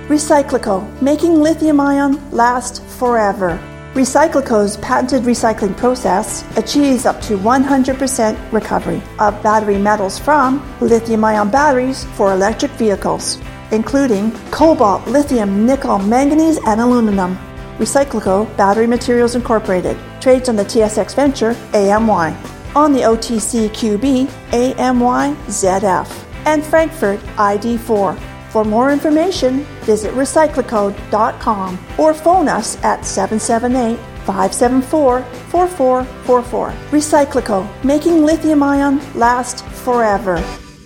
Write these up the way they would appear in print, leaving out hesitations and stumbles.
Recyclico, making lithium-ion last forever. Recyclico's patented recycling process achieves up to 100% recovery of battery metals from lithium-ion batteries for electric vehicles, including cobalt, lithium, nickel, manganese, and aluminum. Recyclico Battery Materials Incorporated trades on the TSX Venture AMY, on the OTCQB AMYZF, and Frankfurt ID4. For more information, visit recyclico.com or phone us at 778-574-4444. Recyclico, making lithium-ion last forever.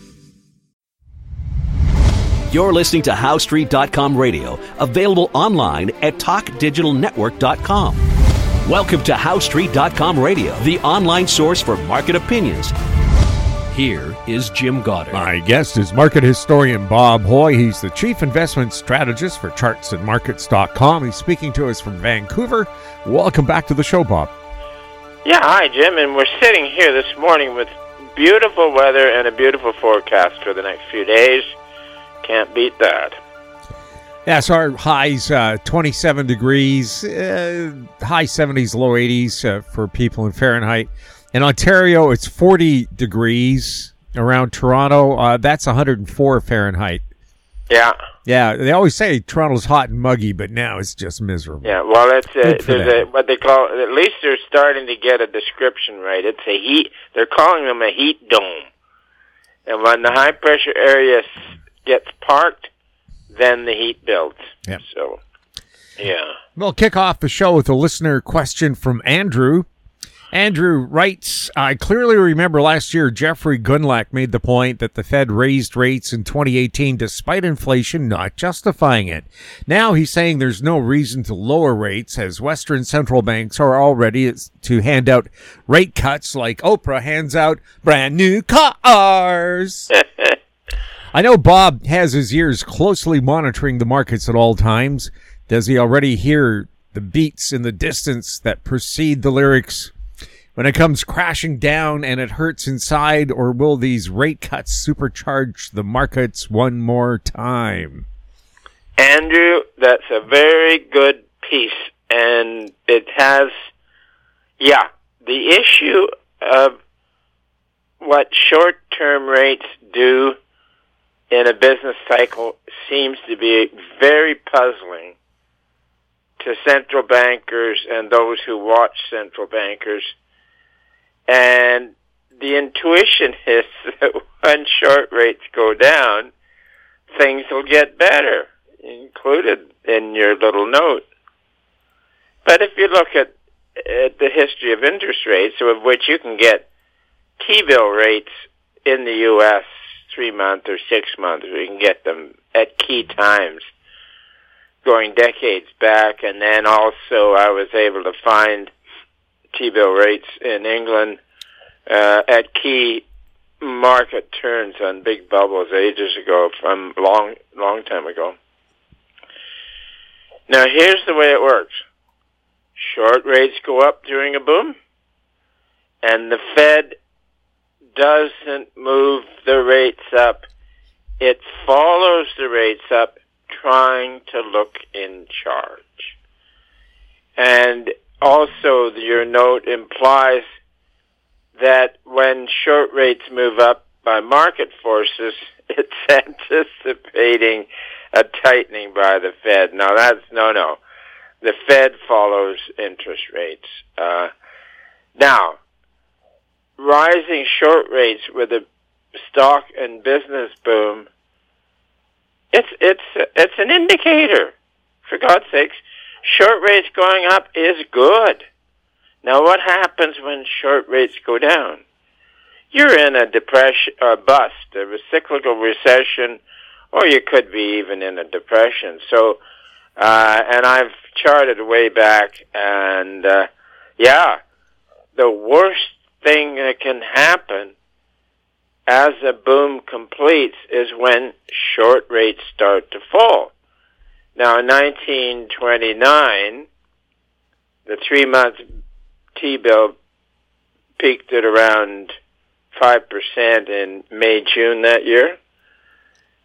You're listening to HowStreet.com radio, available online at TalkDigitalNetwork.com. Welcome to HowStreet.com radio, the online source for market opinions. Here is Jim Goddard. My guest is market historian Bob Hoye. He's the chief investment strategist for chartsandmarkets.com. He's speaking to us from Vancouver. Welcome back to the show, Bob. Yeah, hi, Jim. And we're sitting here this morning with beautiful weather and a beautiful forecast for the next few days. Can't beat that. Yes, our highs 27 degrees, high 70s, low 80s for people in Fahrenheit. In Ontario, it's 40 degrees. Around Toronto, that's 104 Fahrenheit. Yeah. Yeah, they always say Toronto's hot and muggy, but now it's just miserable. Yeah, well, there's what they call, at least they're starting to get a description right. It's a heat, they're calling them a heat dome. And when the high-pressure area gets parked, then the heat builds. Yep. So, yeah. We'll kick off the show with a listener question from Andrew. Andrew writes, I clearly remember last year Jeffrey Gundlach made the point that the Fed raised rates in 2018 despite inflation not justifying it. Now he's saying there's no reason to lower rates as Western central banks are all ready to hand out rate cuts like Oprah hands out brand new cars. I know Bob has his ears closely monitoring the markets at all times. Does he already hear the beats in the distance that precede the lyrics when it comes crashing down and it hurts inside, or will these rate cuts supercharge the markets one more time? Andrew, that's a very good piece, and it has, the issue of what short-term rates do in a business cycle seems to be very puzzling to central bankers and those who watch central bankers. And the intuition is that when short rates go down, things will get better, included in your little note. But if you look at the history of interest rates, of which you can get T-bill rates in the U.S. 3-month or 6-month, we can get them at key times going decades back. And then also I was able to find T-bill rates in England at key market turns on big bubbles ages ago, from long time ago. Now here's the way it works. Short rates go up during a boom, and the Fed doesn't move the rates up. It follows the rates up, trying to look in charge. And also, your note implies that when short rates move up by market forces, it's anticipating a tightening by the Fed. Now, that's no. The Fed follows interest rates. Now, rising short rates with a stock and business boom, it's an indicator. For God's sakes, short rates going up is good. Now, what happens when short rates go down? You're in a depression, or bust, a cyclical recession, or you could be even in a depression. So, and I've charted way back, and the worst thing that can happen as a boom completes is when short rates start to fall. Now, in 1929, the 3-month T-bill peaked at around 5% in May, June that year.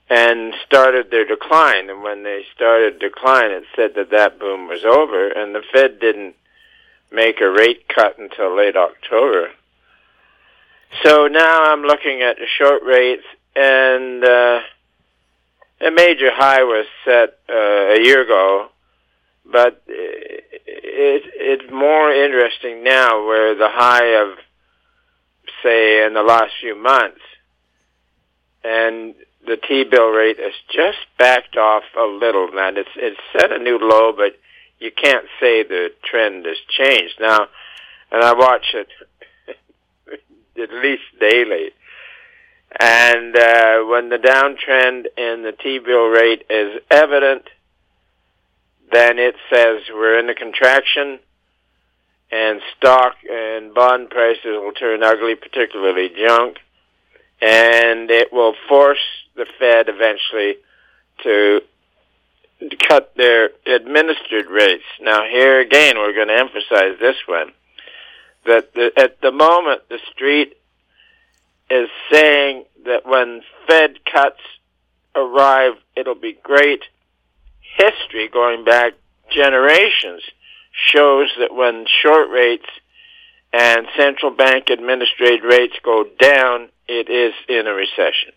and started their decline. And when they started decline, it said that boom was over, and the Fed didn't make a rate cut until late October. So now I'm looking at the short rates, and a major high was set a year ago, but it's more interesting now where the high of, say, in the last few months, and the T-bill rate has just backed off a little. Now, it's set a new low, but you can't say the trend has changed. Now, and I watch it at least daily, and when the downtrend in the T-bill rate is evident, then it says we're in a contraction, and stock and bond prices will turn ugly, particularly junk, and it will force the Fed eventually to cut their administered rates. Now, here again, we're going to emphasize this one, that at the moment, the street is saying that when Fed cuts arrive, it'll be great. History, going back generations, shows that when short rates and central bank administered rates go down, it is in a recession.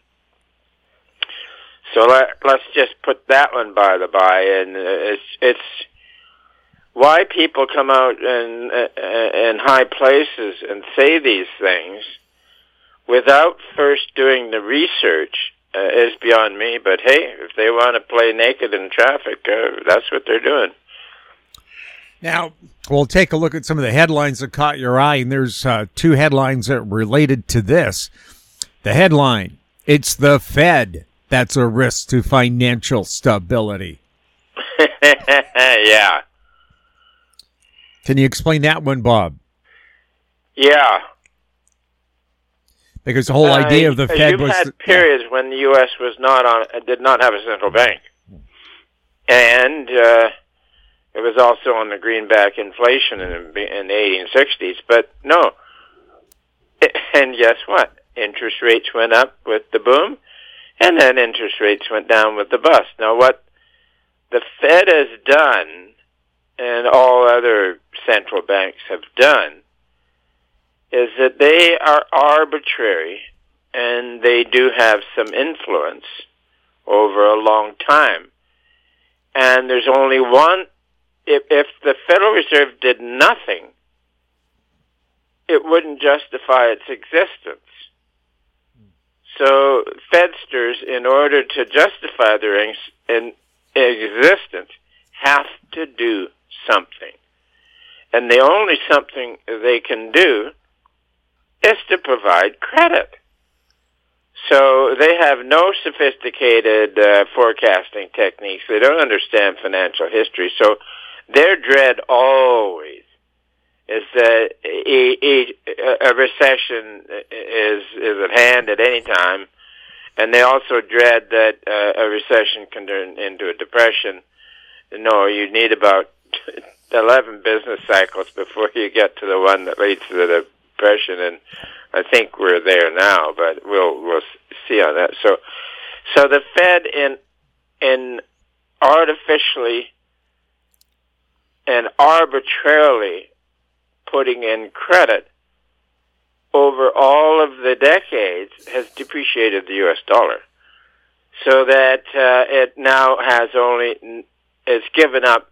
So let's just put that one by the by, and it's why people come out in high places and say these things without first doing the research is beyond me. But hey, if they want to play naked in traffic, that's what they're doing. Now, we'll take a look at some of the headlines that caught your eye, and there's two headlines that are related to this. The headline, it's the Fed that's a risk to financial stability. Yeah. Can you explain that one, Bob? Yeah. Because the whole idea of the Fed was... You've had periods when the U.S. did not have a central bank. And it was also on the greenback inflation in the 1860s. But no. And guess what? Interest rates went up with the boom, and then interest rates went down with the bust. Now, what the Fed has done, and all other central banks have done, is that they are arbitrary, and they do have some influence over a long time. And there's only one, if the Federal Reserve did nothing, it wouldn't justify its existence. So Fedsters, in order to justify their existence, have to do something. And the only something they can do is to provide credit. So they have no sophisticated forecasting techniques. They don't understand financial history. So their dread always is that a recession is at hand at any time, and they also dread that a recession can turn into a depression. No, you need about 11 business cycles before you get to the one that leads to the depression, and I think we're there now, but we'll see on that. So the Fed in artificially and arbitrarily putting in credit over all of the decades has depreciated the U.S. dollar, so that it now has it's given up.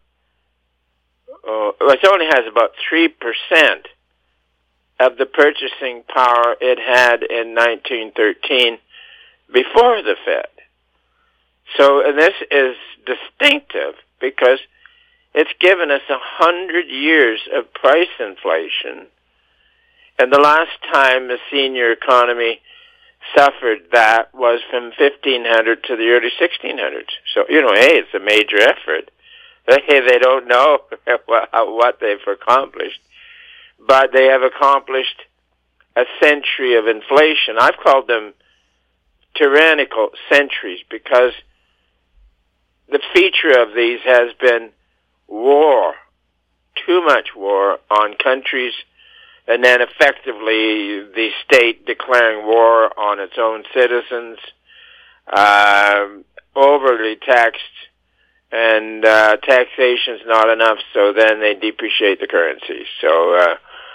It only has about 3% of the purchasing power it had in 1913 before the Fed. So, and this is distinctive because it's given us 100 years of price inflation, and the last time the senior economy suffered that was from 1500 to the early 1600s. So, hey, it's a major effort. They don't know what they've accomplished, but they have accomplished a century of inflation. I've called them tyrannical centuries because the feature of these has been war, too much war on countries, and then effectively the state declaring war on its own citizens, overly taxed, and taxation's not enough, so then they depreciate the currency. So,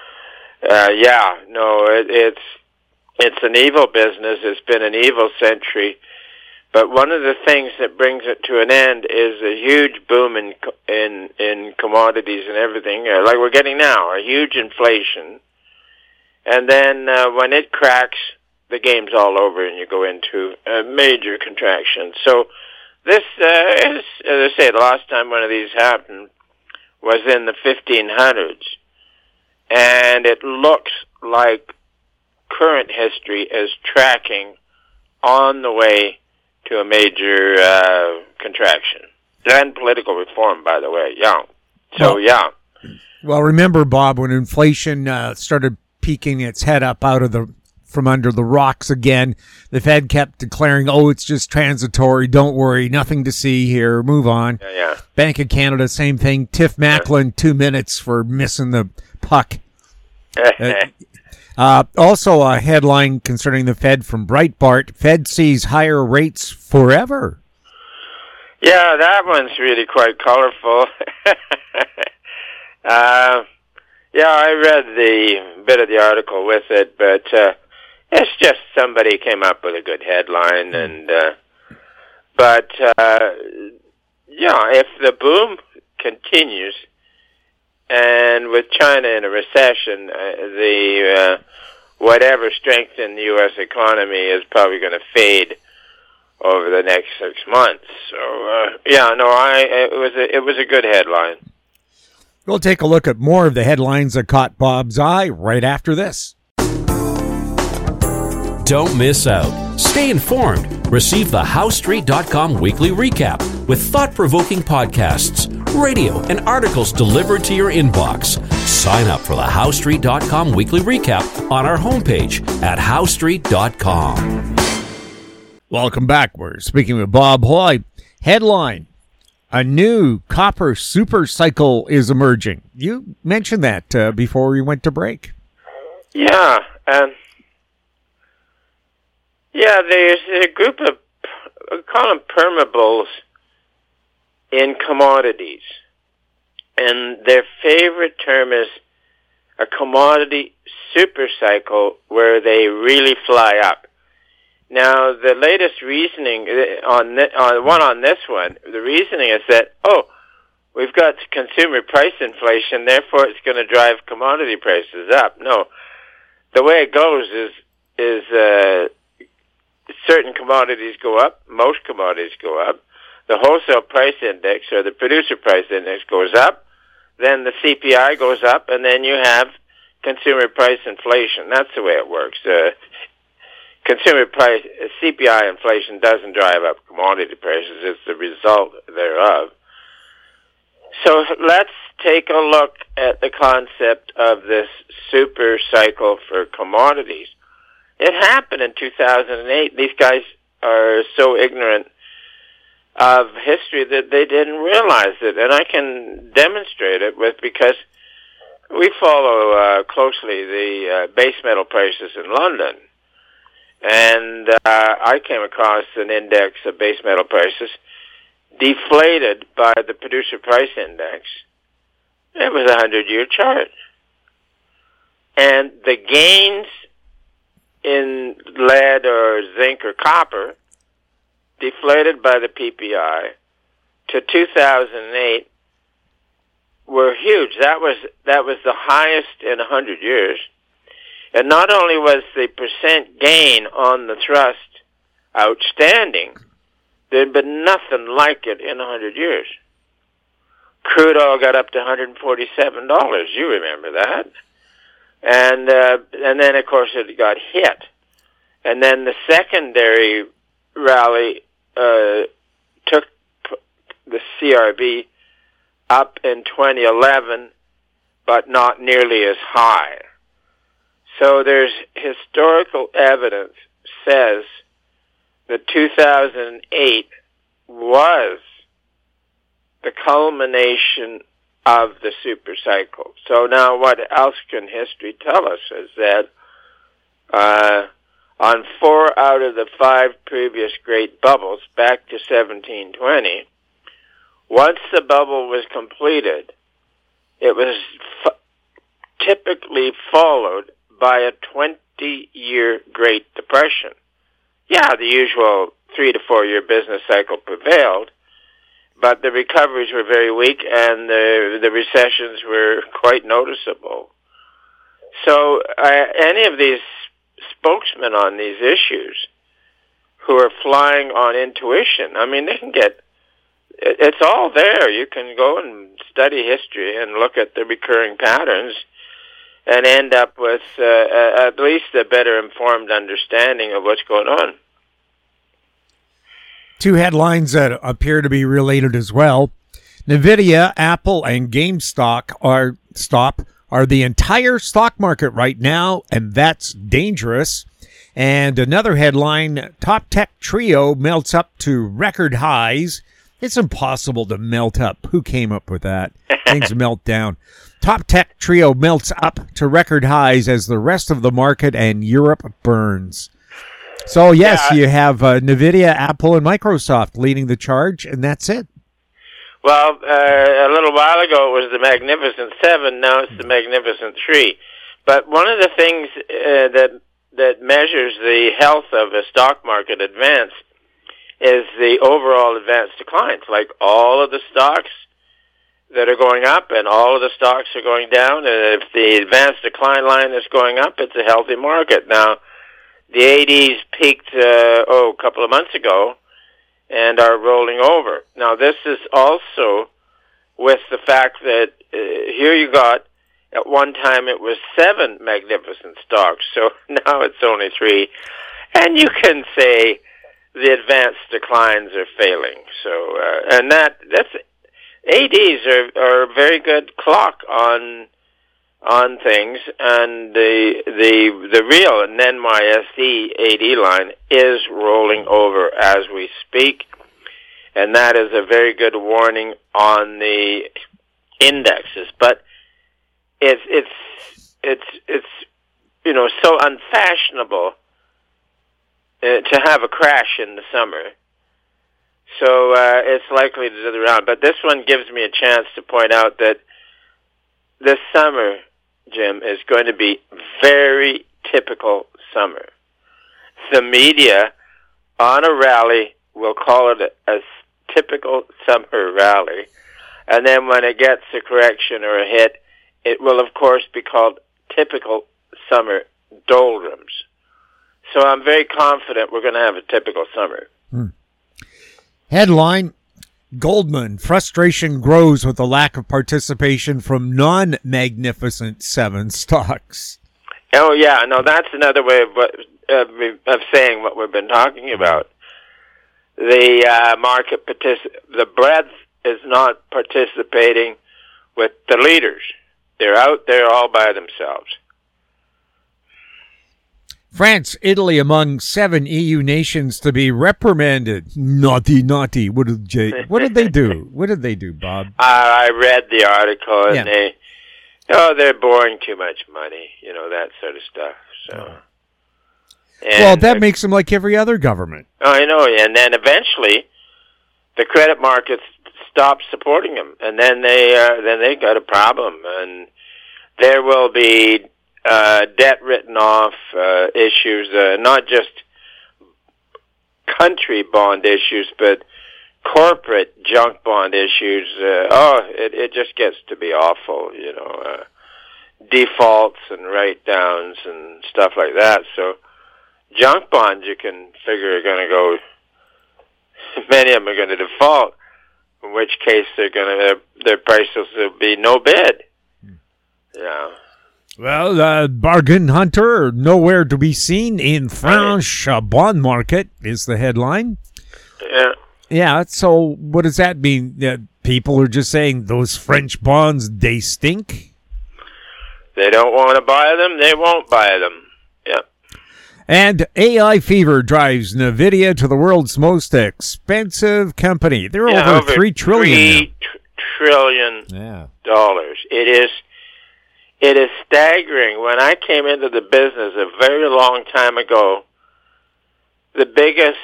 it's an evil business. It's been an evil century. But one of the things that brings it to an end is a huge boom in commodities and everything, like we're getting now, a huge inflation. And then when it cracks, the game's all over and you go into a major contraction. So this is, as I say, the last time one of these happened was in the 1500s. And it looks like current history is tracking on the way to a major contraction. And political reform, by the way, Well, remember, Bob, when inflation started peeking its head up from under the rocks again, the Fed kept declaring, it's just transitory, don't worry, nothing to see here, move on. Yeah. Bank of Canada, same thing. Tiff Macklin, 2 minutes for missing the puck. Also, a headline concerning the Fed from Breitbart: Fed sees higher rates forever. Yeah, that one's really quite colorful. I read the bit of the article with it, but it's just somebody came up with a good headline. And if the boom continues, and with China in a recession, the whatever strength in the U.S. economy is probably going to fade over the next 6 months. So, it was a good headline. We'll take a look at more of the headlines that caught Bob's eye right after this. Don't miss out. Stay informed. Receive the HowStreet.com weekly recap with thought-provoking podcasts, radio, and articles delivered to your inbox. Sign up for the HowStreet.com weekly recap on our homepage at HowStreet.com. Welcome back. We're speaking with Bob Hoy. Headline: a new copper super cycle is emerging. You mentioned that before we went to break. Yeah. There's a group of, we call them permeables in commodities. And their favorite term is a commodity super cycle where they really fly up. Now, the latest reasoning on this one, the reasoning is that, we've got consumer price inflation, therefore it's going to drive commodity prices up. No. The way it goes is certain commodities go up, most commodities go up. The wholesale price index or the producer price index goes up, then the CPI goes up, and then you have consumer price inflation. That's the way it works. Consumer price CPI inflation doesn't drive up commodity prices; it's the result thereof. So let's take a look at the concept of this super cycle for commodities. It happened in 2008. These guys are so ignorant of history that they didn't realize it, and I can demonstrate it because we follow closely the base metal prices in London, and I came across an index of base metal prices deflated by the producer price index. It was a 100-year chart, and the gains in lead or zinc or copper deflated by the PPI to 2008 were huge. That was the highest in 100 years. And not only was the percent gain on the thrust outstanding, there'd been nothing like it in 100 years. Crude oil got up to $147. You remember that. And then, of course, it got hit. And then the secondary rally took the CRB up in 2011, but not nearly as high. So there's historical evidence says that 2008 was the culmination of the super cycle. So now what else can history tell us is that on 4 out of the 5 previous great bubbles back to 1720. Once the bubble was completed, it was typically followed by a 20-year Great Depression. Yeah, the usual 3 to 4 year business cycle prevailed, but the recoveries were very weak and the recessions were quite noticeable. So any of these spokesmen on these issues who are flying on intuition, I mean, they can get, it's all there. You can go and study history and look at the recurring patterns and end up with at least a better informed understanding of what's going on. Two headlines that appear to be related as well. NVIDIA, Apple, and GameStop are the entire stock market right now, and that's dangerous. And another headline, top tech trio melts up to record highs. It's impossible to melt up. Who came up with that? Things melt down. Top tech trio melts up to record highs as the rest of the market and Europe burns. So, yes, you have NVIDIA, Apple, and Microsoft leading the charge, and that's it. Well, a little while ago it was the Magnificent Seven. Now it's the Magnificent Three. But one of the things that measures the health of a stock market advance is the overall advance declines. Like all of the stocks that are going up and all of the stocks are going down, and if the advance decline line is going up, it's a healthy market. Now, the ADs peaked a couple of months ago and are rolling over. Now, this is also with the fact that here you got, at one time it was 7 magnificent stocks, so now it's only 3. And you can say the advanced declines are failing. So, and that's ADs are a very good clock on things, and the real NYSE AD line is rolling over as we speak, and that is a very good warning on the indexes. But it's so unfashionable to have a crash in the summer. So it's likely to do the round. But this one gives me a chance to point out that this summer, Jim, is going to be very typical summer. The media on a rally will call it a typical summer rally. And then when it gets a correction or a hit, it will, of course, be called typical summer doldrums. So I'm very confident we're going to have a typical summer. Headline, Goldman, frustration grows with the lack of participation from non-Magnificent Seven stocks. Oh, yeah. No, that's another way of saying what we've been talking about. The market, the breadth is not participating with the leaders. They're out there all by themselves. France, Italy among 7 EU nations to be reprimanded. Naughty, naughty. What did they do? What did they do, Bob? I read the article, and they're borrowing too much money, that sort of stuff. So, well, that makes them like every other government. Oh, I know, and then eventually the credit markets stop supporting them, and then they got a problem, and there will be debt written off issues, not just country bond issues, but corporate junk bond issues. It just gets to be awful, defaults and write-downs and stuff like that. So junk bonds, you can figure, are going to go, many of them are going to default, in which case their prices will be no bid. Yeah. Well, bargain hunter nowhere to be seen in French bond market is the headline. Yeah. Yeah, so what does that mean? People are just saying those French bonds, they stink? They don't want to buy them, they won't buy them. Yeah. And AI fever drives NVIDIA to the world's most expensive company. They're over $3 trillion. $3 trillion. It is staggering. When I came into the business a very long time ago, the biggest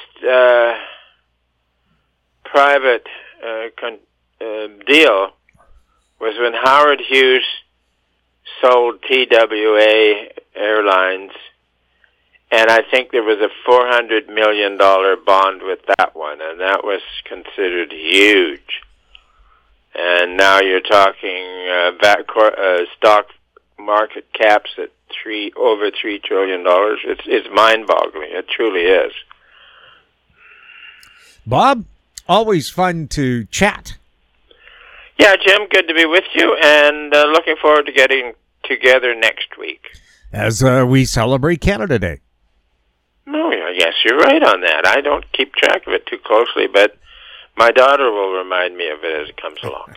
private deal was when Howard Hughes sold TWA Airlines, and I think there was a $400 million bond with that one, and that was considered huge. And now you're talking stock market caps at over $3 trillion. It's mind-boggling. It truly is. Bob, always fun to chat. Yeah, Jim, good to be with you, and looking forward to getting together next week. As we celebrate Canada Day. Oh, yeah, yes, you're right on that. I don't keep track of it too closely, but my daughter will remind me of it as it comes along.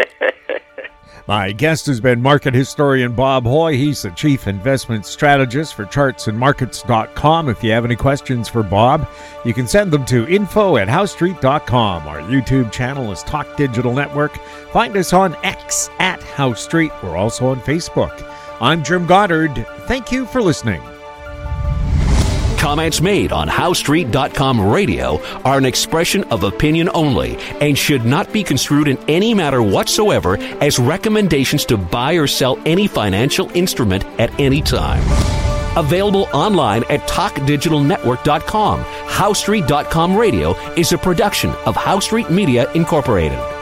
My guest has been market historian Bob Hoye. He's the chief investment strategist for chartsandmarkets.com. If you have any questions for Bob, you can send them to info@housestreet.com. Our YouTube channel is Talk Digital Network. Find us on X @HoweStreet. We're also on Facebook. I'm Jim Goddard. Thank you for listening. Comments made on HoweStreet.com radio are an expression of opinion only and should not be construed in any matter whatsoever as recommendations to buy or sell any financial instrument at any time. Available online at TalkDigitalNetwork.com. HoweStreet.com radio is a production of HoweStreet Media Incorporated.